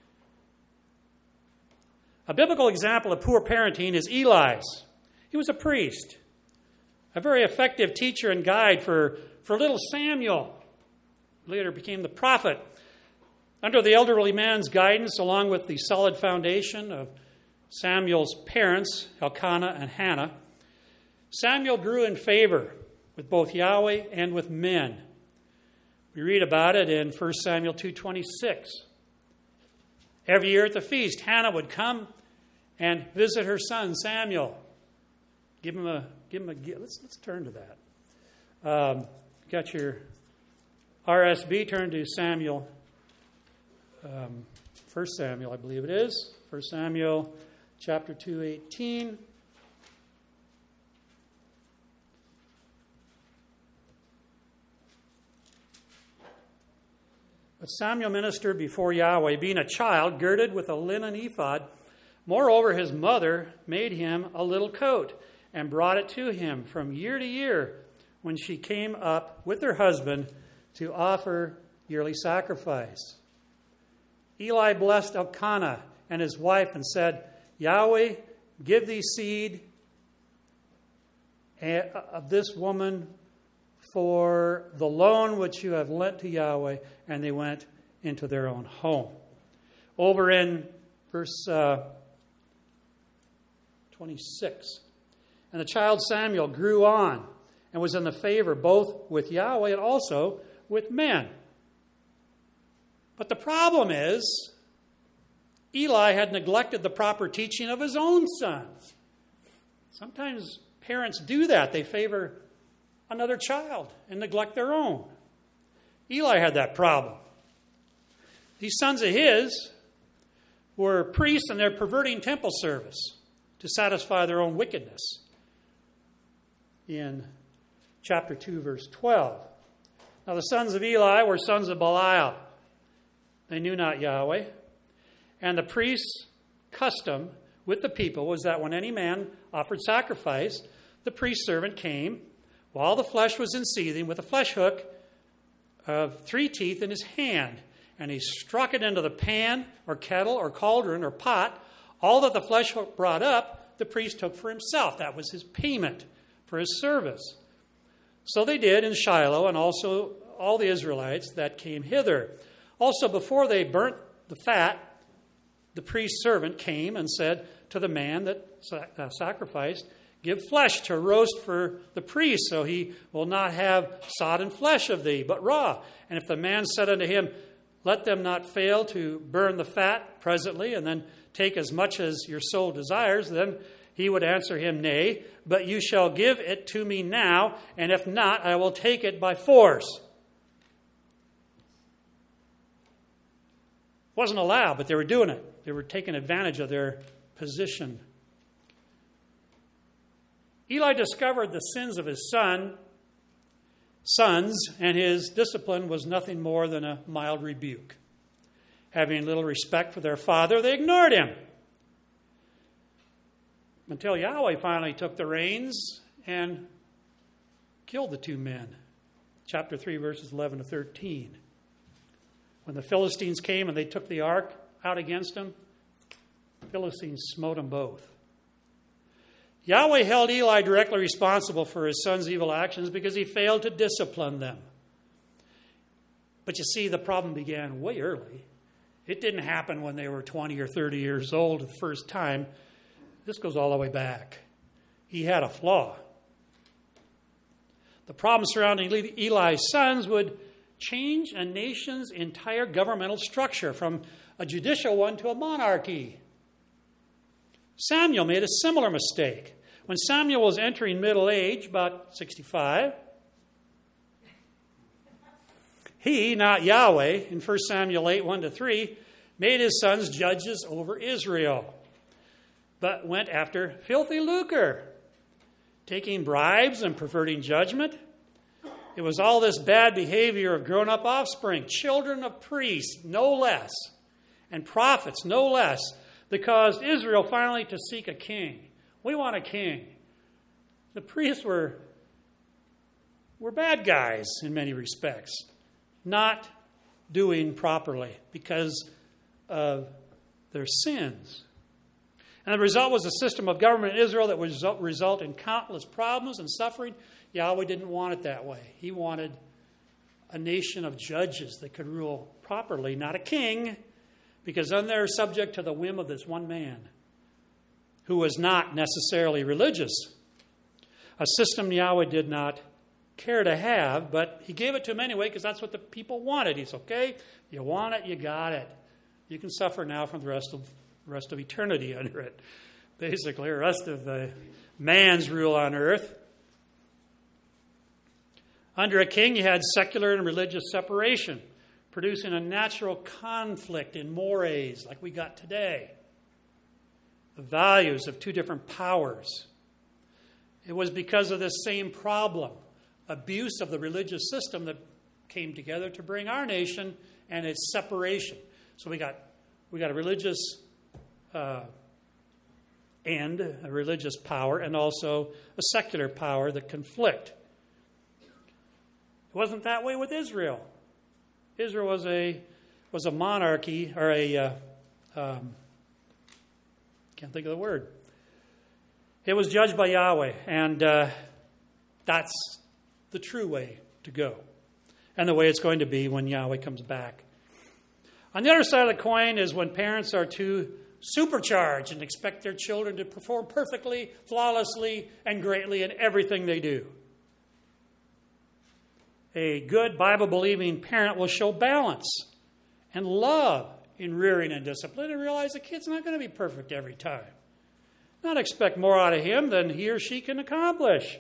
A biblical example of poor parenting is Eli's. He was a priest, a very effective teacher and guide for, for little Samuel, who later became the prophet. Under the elderly man's guidance, along with the solid foundation of Samuel's parents, Elkanah and Hannah, Samuel grew in favor with both Yahweh and with men. We read about it in First Samuel two twenty-six. Every year at the feast, Hannah would come and visit her son Samuel. Give him a give him a let's let's turn to that. Um, got your R S B, turn to Samuel. Um, First Samuel, I believe it is. First Samuel, chapter two, eighteen. But Samuel ministered before Yahweh, being a child, girded with a linen ephod. Moreover, his mother made him a little coat and brought it to him from year to year when she came up with her husband to offer yearly sacrifice. Eli blessed Elkanah and his wife and said, Yahweh, give thee seed of this woman for the loan which you have lent to Yahweh. And they went into their own home. Over in verse uh, twenty-six. And the child Samuel grew on and was in the favor both with Yahweh and also with men. But the problem is, Eli had neglected the proper teaching of his own sons. Sometimes parents do that. They favor another child and neglect their own. Eli had that problem. These sons of his were priests, and they're perverting temple service to satisfy their own wickedness. In chapter two, verse twelve. Now the sons of Eli were sons of Belial. They knew not Yahweh. And the priest's custom with the people was that when any man offered sacrifice, the priest's servant came while the flesh was in seething with a flesh hook of three teeth in his hand, and he struck it into the pan or kettle or cauldron or pot. All that the flesh hook brought up, the priest took for himself. That was his payment for his service. So they did in Shiloh, and also all the Israelites that came hither. Also, before they burnt the fat, the priest's servant came and said to the man that sacrificed, give flesh to roast for the priest, so he will not have sodden flesh of thee, but raw. And if the man said unto him, let them not fail to burn the fat presently, and then take as much as your soul desires, then he would answer him, nay, but you shall give it to me now, and if not, I will take it by force. It wasn't allowed, but they were doing it. They were taking advantage of their position. Eli discovered the sins of his son, sons, and his discipline was nothing more than a mild rebuke. Having little respect for their father, they ignored him. Until Yahweh finally took the reins and killed the two men. Chapter three, verses eleven to thirteen. When the Philistines came and they took the ark out against them, the Philistines smote them both. Yahweh held Eli directly responsible for his son's evil actions because he failed to discipline them. But you see, the problem began way early. It didn't happen when they were twenty or thirty years old the first time. This goes all the way back. He had a flaw. The problem surrounding Eli's sons would change a nation's entire governmental structure from a judicial one to a monarchy. Samuel made a similar mistake. When Samuel was entering middle age, about sixty-five, he, not Yahweh, in First Samuel eight, one to three, made his sons judges over Israel, but went after filthy lucre, taking bribes and perverting judgment. It was all this bad behavior of grown-up offspring, children of priests, no less, and prophets, no less, that caused Israel finally to seek a king. We want a king. The priests were, were bad guys in many respects, not doing properly because of their sins. And the result was a system of government in Israel that would result in countless problems and suffering. Yahweh didn't want it that way. He wanted a nation of judges that could rule properly, not a king, because then they're subject to the whim of this one man. who was not necessarily religious. A system Yahweh did not care to have, but he gave it to him anyway because that's what the people wanted. He's okay, you want it, you got it. You can suffer now for the rest of rest of eternity under it. Basically, the rest of the man's rule on earth. Under a king, you had secular and religious separation, producing a natural conflict in mores like we got today. The values of two different powers. It was because of this same problem, abuse of the religious system, that came together to bring our nation and its separation. So we got we got a religious uh, end, a religious power, and also a secular power that conflict. It wasn't that way with Israel. Israel was a was a monarchy, or a uh, um, can't think of the word. It was judged by Yahweh, and uh, that's the true way to go, and the way it's going to be when Yahweh comes back. On the other side of the coin is when parents are too supercharged and expect their children to perform perfectly, flawlessly, and greatly in everything they do. A good Bible-believing parent will show balance and love in rearing and discipline and realize the kid's not going to be perfect every time. Not expect more out of him than he or she can accomplish.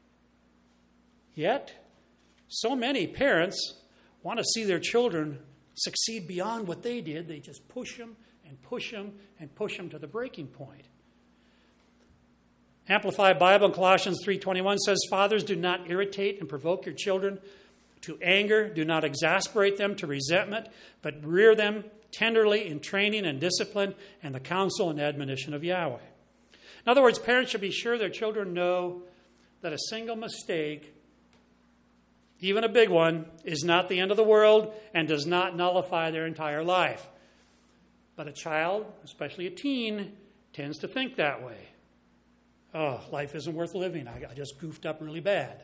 Yet, so many parents want to see their children succeed beyond what they did. They just push them and push them and push them to the breaking point. Amplified Bible in Colossians three twenty-one says, "Fathers, do not irritate and provoke your children to anger. Do not exasperate them to resentment, but rear them tenderly in training and discipline and the counsel and admonition of Yahweh." In other words, parents should be sure their children know that a single mistake, even a big one, is not the end of the world and does not nullify their entire life. But a child, especially a teen, tends to think that way. Oh, life isn't worth living. I just goofed up really bad.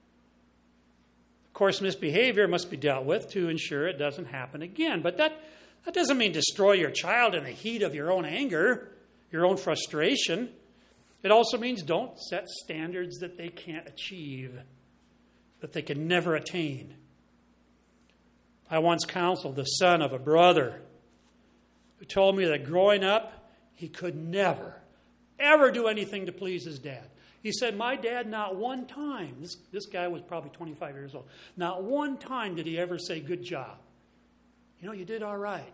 Of course, misbehavior must be dealt with to ensure it doesn't happen again. But that, that doesn't mean destroy your child in the heat of your own anger, your own frustration. It also means don't set standards that they can't achieve, that they can never attain. I once counseled the son of a brother who told me that growing up, he could never, ever do anything to please his dad. He said, my dad, not one time, this, this guy was probably twenty-five years old, not one time did he ever say, good job. You know, you did all right.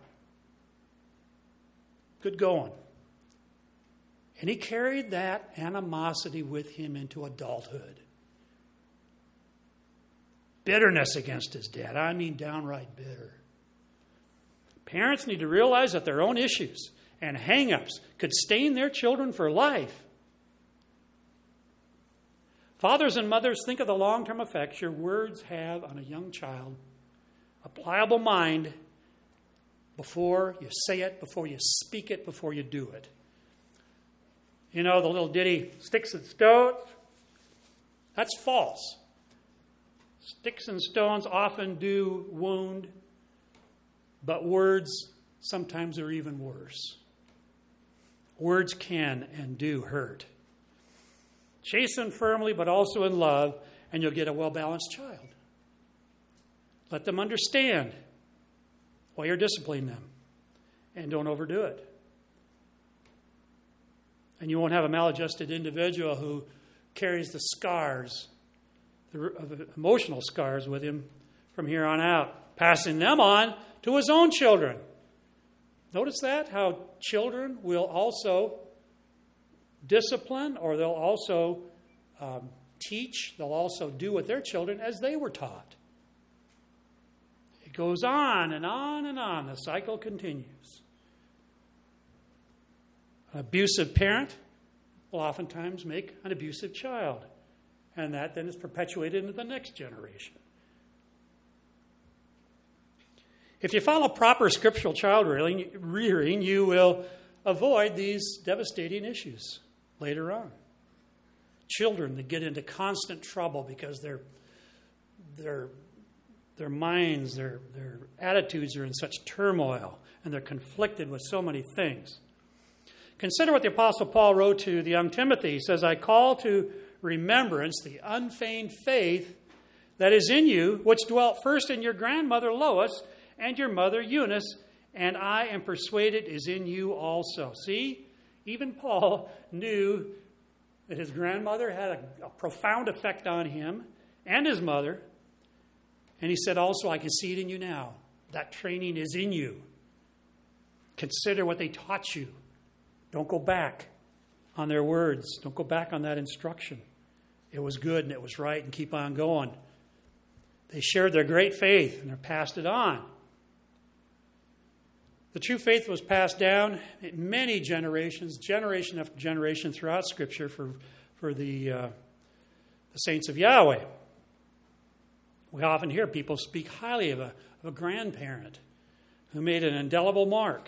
Good going. And he carried that animosity with him into adulthood. Bitterness against his dad. I mean, downright bitter. Parents need to realize that their own issues and hang-ups could stain their children for life. Fathers and mothers, think of the long-term effects your words have on a young child, a pliable mind, before you say it, before you speak it, before you do it. You know, the little ditty, sticks and stones, that's false. Sticks and stones often do wound, but words sometimes are even worse. Words can and do hurt. Chasten firmly, but also in love, and you'll get a well-balanced child. Let them understand why you're disciplining them, and don't overdo it. And you won't have a maladjusted individual who carries the scars, the emotional scars with him from here on out, passing them on to his own children. Notice that, how children will also discipline, or they'll also um, teach, they'll also do with their children as they were taught. It goes on and on and on. The cycle continues. An abusive parent will oftentimes make an abusive child, and that then is perpetuated into the next generation. If you follow proper scriptural child rearing, you will avoid these devastating issues later on. Children that get into constant trouble because their their their minds, their their attitudes are in such turmoil, and they're conflicted with so many things, Consider what the Apostle Paul wrote to the young Timothy. He says, I call to remembrance the unfeigned faith that is in you, which dwelt first in your grandmother Lois and your mother Eunice, and I am persuaded is in you also. See, even Paul knew that his grandmother had a, a profound effect on him and his mother. And he said also, I can see it in you now. That training is in you. Consider what they taught you. Don't go back on their words. Don't go back on that instruction. It was good and it was right, and keep on going. They shared their great faith and they passed it on. The true faith was passed down in many generations, generation after generation throughout Scripture for, for the, uh, the saints of Yahweh. We often hear people speak highly of a, of a grandparent who made an indelible mark.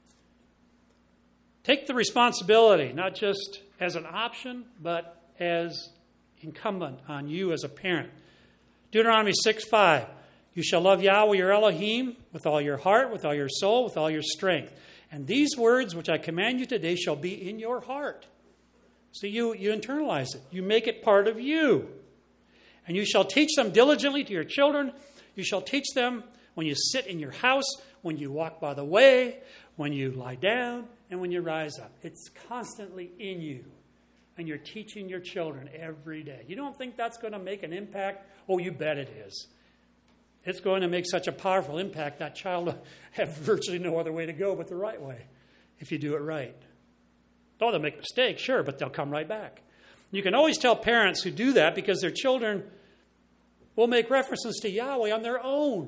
Take the responsibility, not just as an option, but as incumbent on you as a parent. Deuteronomy six five. You shall love Yahweh your Elohim with all your heart, with all your soul, with all your strength. And these words which I command you today shall be in your heart. So you, you internalize it. You make it part of you. And you shall teach them diligently to your children. You shall teach them when you sit in your house, when you walk by the way, when you lie down, and when you rise up. It's constantly in you. And you're teaching your children every day. You don't think that's going to make an impact? Oh, you bet it is. It's going to make such a powerful impact that child will have virtually no other way to go but the right way if you do it right. Oh, they'll make mistakes, sure, but they'll come right back. You can always tell parents who do that because their children will make references to Yahweh on their own,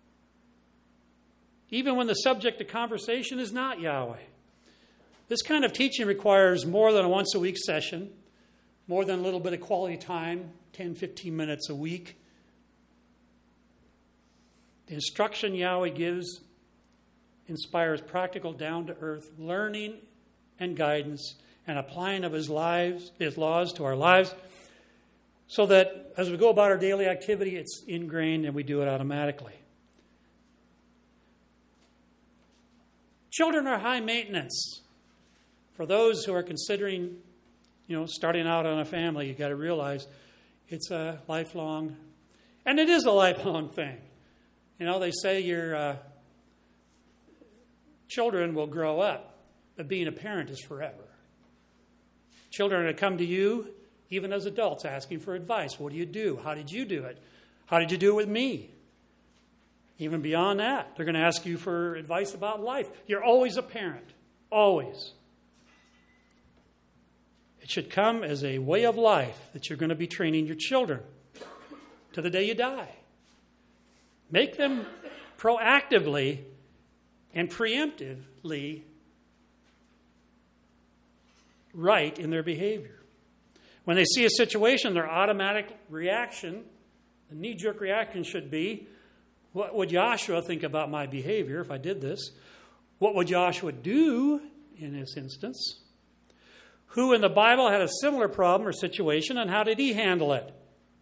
even when the subject of conversation is not Yahweh. This kind of teaching requires more than a once-a-week session, more than a little bit of quality time, ten, fifteen minutes a week. The instruction Yahweh gives inspires practical, down-to-earth learning and guidance and applying of his lives, his laws to our lives, so that as we go about our daily activity, it's ingrained and we do it automatically. Children are high maintenance. For those who are considering, you know, starting out on a family, you've got to realize it's a lifelong, and it is a lifelong thing. You know, they say your uh, children will grow up, but being a parent is forever. Children are going to come to you, even as adults, asking for advice. What do you do? How did you do it? How did you do it with me? Even beyond that, they're going to ask you for advice about life. You're always a parent. Always. It should come as a way of life that you're going to be training your children to the day you die. Make them proactively and preemptively right in their behavior. When they see a situation, their automatic reaction, the knee-jerk reaction should be, what would Joshua think about my behavior if I did this? What would Joshua do in this instance? Who in the Bible had a similar problem or situation, and how did he handle it?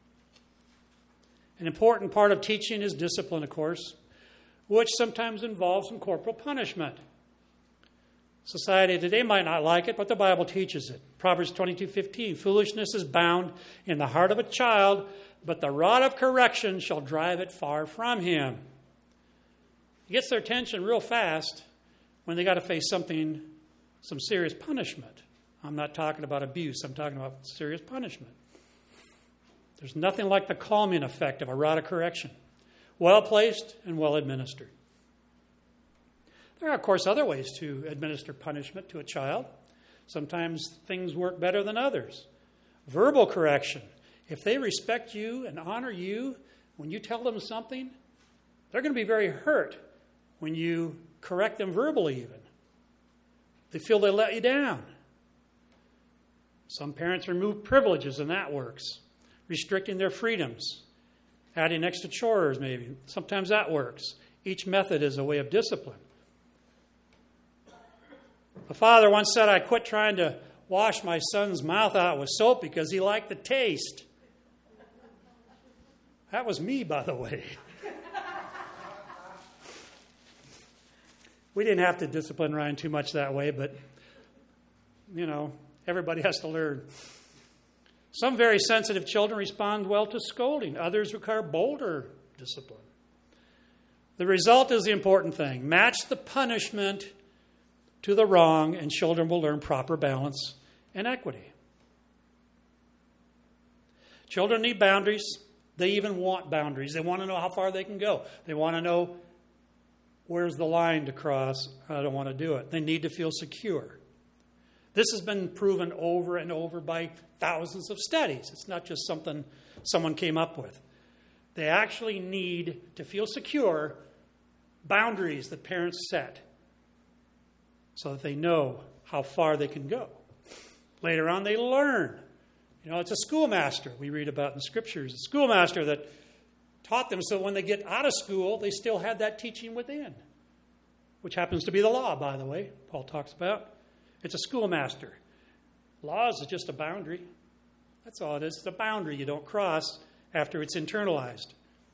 An important part of teaching is discipline, of course, which sometimes involves some corporal punishment. Society today might not like it, but the Bible teaches it. Proverbs twenty-two fifteen, foolishness is bound in the heart of a child, but the rod of correction shall drive it far from him. It gets their attention real fast when they got to face something, some serious punishment. I'm not talking about abuse. I'm talking about serious punishment. There's nothing like the calming effect of a rod of correction, well placed and well administered. There are, of course, other ways to administer punishment to a child. Sometimes things work better than others. Verbal correction. If they respect you and honor you, when you tell them something, they're going to be very hurt when you correct them verbally even. They feel they let you down. Some parents remove privileges, and that works. Restricting their freedoms, adding extra chores maybe. Sometimes that works. Each method is a way of discipline. A father once said, I quit trying to wash my son's mouth out with soap because he liked the taste. That was me, by the way. We didn't have to discipline Ryan too much that way, but you know, everybody has to learn. Some very sensitive children respond well to scolding. Others require bolder discipline. The result is the important thing. Match the punishment to the wrong, and children will learn proper balance and equity. Children need boundaries. They even want boundaries. They want to know how far they can go. They want to know where's the line to cross. I don't want to do it. They need to feel secure. This has been proven over and over by thousands of studies. It's not just something someone came up with. They actually need to feel secure, boundaries that parents set so that they know how far they can go. Later on, they learn. You know, it's a schoolmaster we read about in the Scriptures. A schoolmaster that taught them so when they get out of school, they still had that teaching within, which happens to be the law, by the way, Paul talks about. It's a schoolmaster. Laws is just a boundary. That's all it is. It's a boundary you don't cross after it's internalized.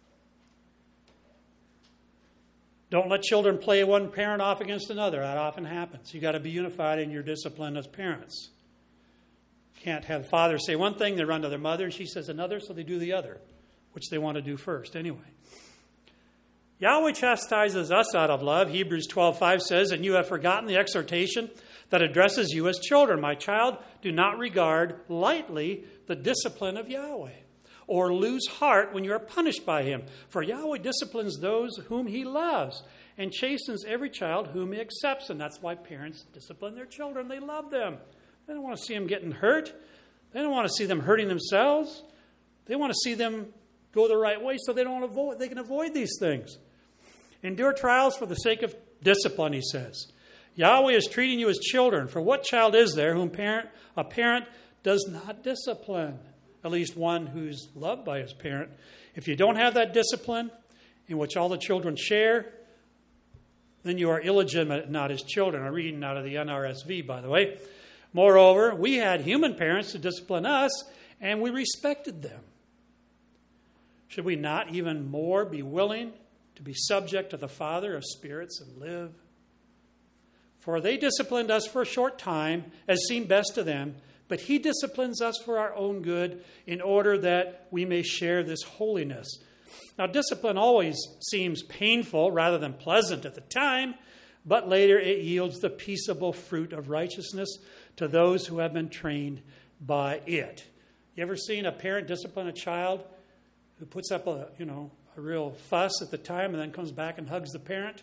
Don't let children play one parent off against another. That often happens. You've got to be unified in your discipline as parents. Can't have fathers say one thing, they run to their mother, and she says another, so they do the other, which they want to do first anyway. Yahweh chastises us out of love. Hebrews twelve five says, and you have forgotten the exhortation that addresses you as children. My child, do not regard lightly the discipline of Yahweh, or lose heart when you are punished by him. For Yahweh disciplines those whom he loves, and chastens every child whom he accepts. And that's why parents discipline their children. They love them. They don't want to see them getting hurt. They don't want to see them hurting themselves. They want to see them go the right way so they don't avoid, they can avoid these things. Endure trials for the sake of discipline, he says. Yahweh is treating you as children. For what child is there whom parent, a parent does not discipline? At least one who's loved by his parent. If you don't have that discipline in which all the children share, then you are illegitimate, not his children. I'm reading out of the N R S V, by the way. Moreover, we had human parents to discipline us, and we respected them. Should we not even more be willing to be subject to the Father of spirits and live? For they disciplined us for a short time, as seemed best to them, but he disciplines us for our own good, in order that we may share this holiness. Now, discipline always seems painful rather than pleasant at the time, but later it yields the peaceable fruit of righteousness to those who have been trained by it. You ever seen a parent discipline a child who puts up a, you know, a real fuss at the time and then comes back and hugs the parent?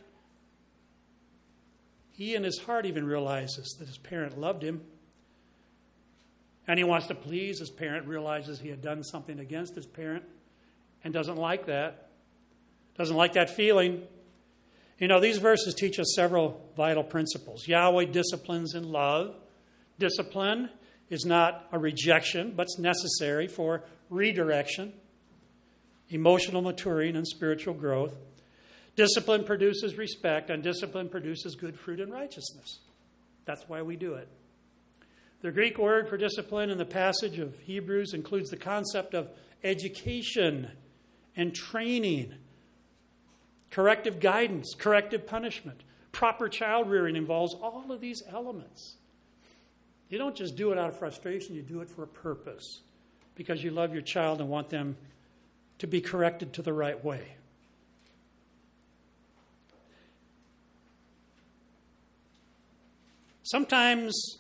He in his heart even realizes that his parent loved him. And he wants to please his parent, realizes he had done something against his parent and doesn't like that. Doesn't like that feeling. You know, these verses teach us several vital principles. Yahweh disciplines in love. Discipline is not a rejection, but it's necessary for redirection, emotional maturing, and spiritual growth. Discipline produces respect, and discipline produces good fruit and righteousness. That's why we do it. The Greek word for discipline in the passage of Hebrews includes the concept of education and training, corrective guidance, corrective punishment. Proper child rearing involves all of these elements. You don't just do it out of frustration, you do it for a purpose, because you love your child and want them to be corrected to the right way. Sometimes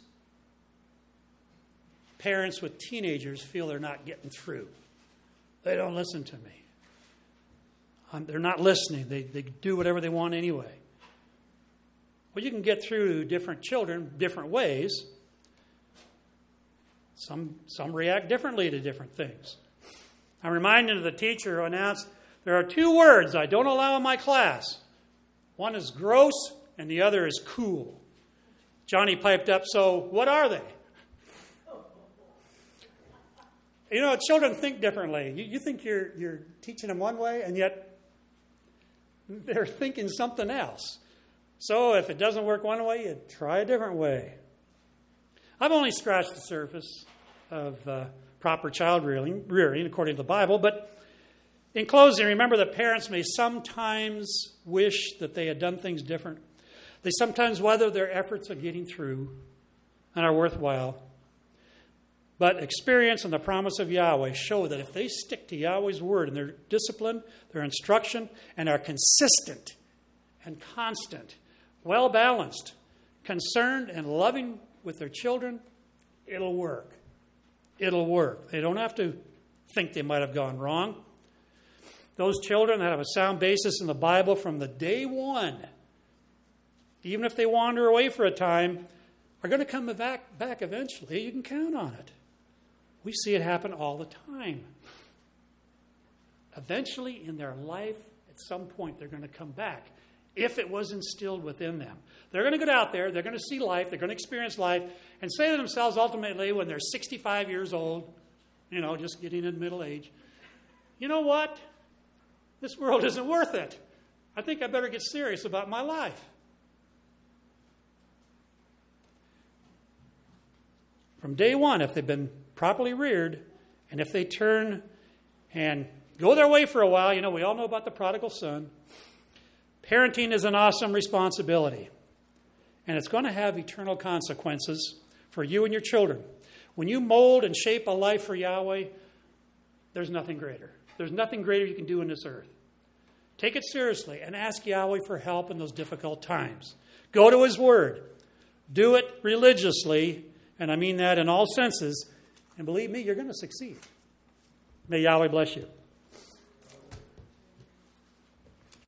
parents with teenagers feel they're not getting through. They don't listen to me. Um, they're not listening. They, they do whatever they want anyway. Well, you can get through different children different ways. Some, some react differently to different things. I'm reminded of the teacher who announced, there are two words I don't allow in my class. One is gross and the other is cool. Johnny piped up, so what are they? You know, children think differently. You, you think you're, you're teaching them one way, and yet they're thinking something else. So if it doesn't work one way, you try a different way. I've only scratched the surface of uh, proper child rearing, rearing, according to the Bible. But in closing, remember that parents may sometimes wish that they had done things different. They sometimes whether their efforts of getting through. and are worthwhile. But experience and the promise of Yahweh show that if they stick to Yahweh's word and their discipline, their instruction, and are consistent and constant, well-balanced, concerned and loving with their children, it'll work. It'll work. They don't have to think they might have gone wrong. Those children that have a sound basis in the Bible from the day one, even if they wander away for a time, are going to come back, back eventually. You can count on it. We see it happen all the time. Eventually in their life, at some point, they're going to come back if it was instilled within them. They're going to get out there, they're going to see life, they're going to experience life, and say to themselves ultimately when they're sixty-five years old, you know, just getting in middle age, you know what? This world isn't worth it. I think I better get serious about my life. From day one, if they've been properly reared, and if they turn and go their way for a while, you know, we all know about the prodigal son. Parenting is an awesome responsibility, and it's going to have eternal consequences for you and your children. When you mold and shape a life for Yahweh, there's nothing greater. There's nothing greater you can do in this earth. Take it seriously and ask Yahweh for help in those difficult times. Go to His Word. Do it religiously, and I mean that in all senses, and believe me, you're going to succeed. May Yahweh bless you.